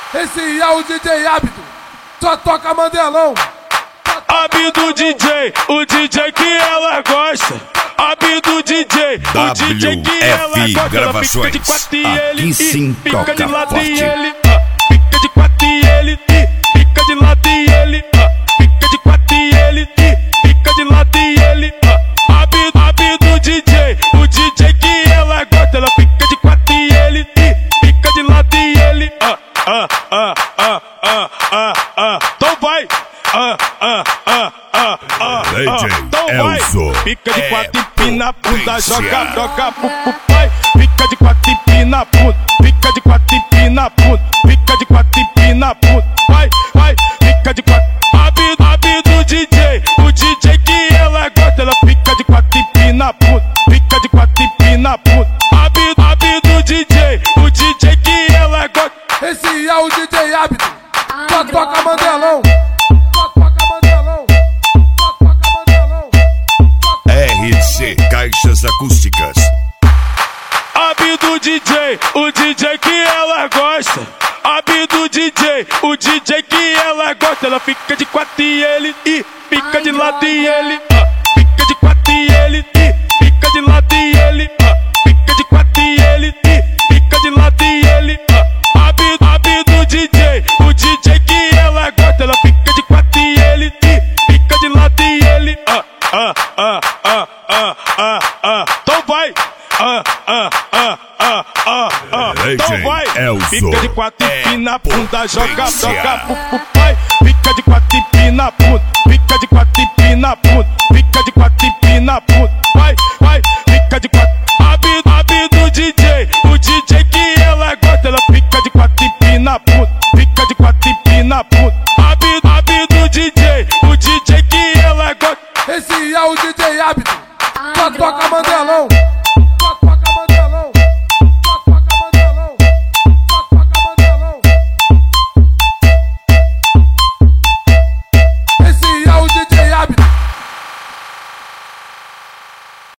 Esse é o DJ Ábido, só toca Mandelão. Ábido DJ, o DJ que ela gosta. Ábido DJ, o DJ que ela gosta. Ela fica de quatro e ele fica de lado e ele fica de quatro e ele fica de lado e ele fica de quatro e ele fica de lado e ele Ábido DJ, o DJ que ela gosta. Ela fica de quatro e ele fica de lado e ele então vai então vai, fica de quatro e pina a bunda, joga pro pai. Fica de quatro e pina a bunda, fica de quatro e pina a bunda, fica de quatro e pina a bunda, vai, fica de quatro. Ábido DJ, o DJ que ela gosta. Ela fica de quatro e pina a bunda, fica de quatro e pina a bunda. Ábido DJ, o DJ que ela gosta. Esse é o DJ Ábido, só toca Mandelão. RC Caixas Acústicas. Ábido DJ, o DJ que ela gosta. Ábido DJ, o DJ que ela gosta. Ela fica de quatro e ele fica de lado e ele fica de quatro e ele fica de lado e ele fica de quatro e ele fica de lado e ele Ábido DJ, o DJ que ela gosta. Ela fica de quatro e ele fica de lado e ele então vai então vai, fica de quatro e pina a bunda, joga pro pai. Fica de quatro e pina a bunda, fica de quatro e pina a bunda, fica de quatro e pina a bunda, vai, fica de quatro. Ábido DJ, o DJ que ela gosta. Ela fica de quatro e pina a bunda, fica de quatro e pina a bunda. Ábido DJ, o DJ que ela gosta. Esse é o DJ Ábido, só toca Mandelão.